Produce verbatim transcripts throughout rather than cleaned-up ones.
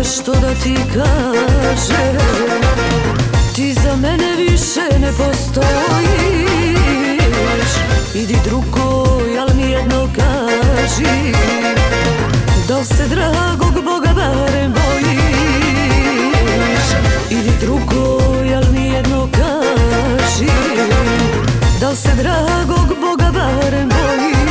nešto da ti kažem. Ti za mene više ne postojiš. Idi drugoj, al mi jedno kaži, da li se dragog Boga barem bojiš? Idi drugoj, al mi jedno kaži, da li se dragog Boga barem bojiš?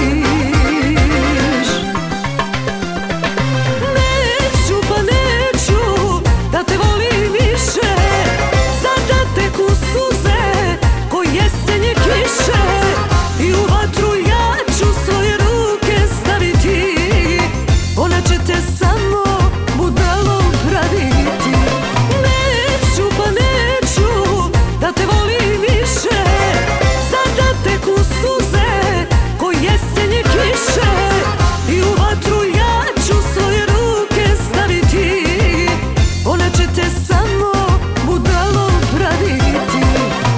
Neću pa neću da te volim više, sada teku suze ko jesenje kiše, i u vatru ja ću svoje ruke staviti, ona će te samo budalom praviti. Neću pa neću da te volim više, sada teku suze ko jesenje kiše, i u vatru ja ću svoje ruke staviti, ona će te samo budalom praviti.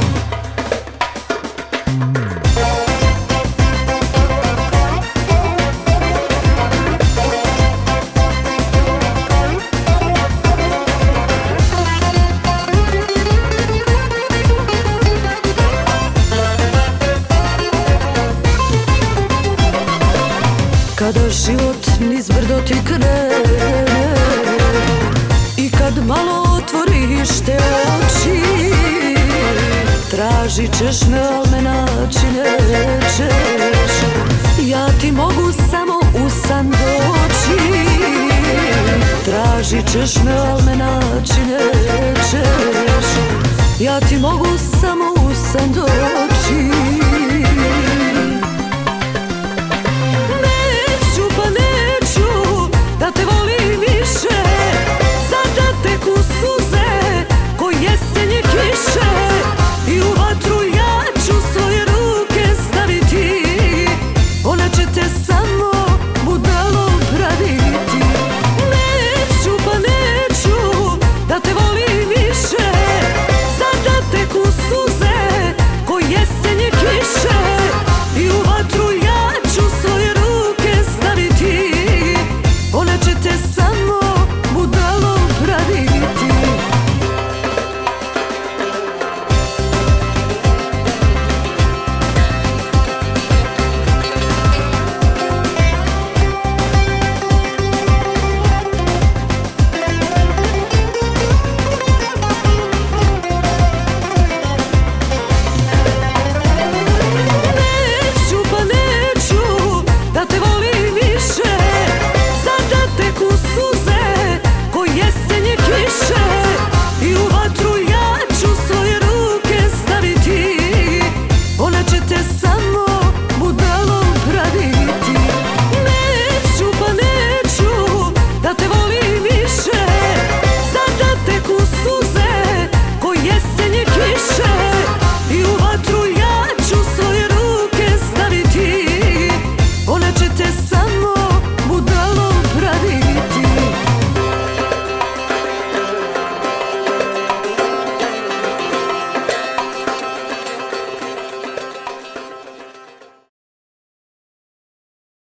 Kada život niz brdo ti krene i kad malo otvoriš te oči, tražit ćeš me, al me naći nećeš. Ja ti mogu samo u san doći, tražit ćeš me, al me naći nećeš. Ja ti mogu samo u san doći. Da te volim više, sada teku suze ko jesenje kiše, i u vatru ja ću svoje ruke staviti, ona će te samo budalom praviti. Neću pa neću da te volim više, sada teku suze ko jesenje kiše, i u vatru ja ću svoje ruke staviti, ona će te samo budalom praviti.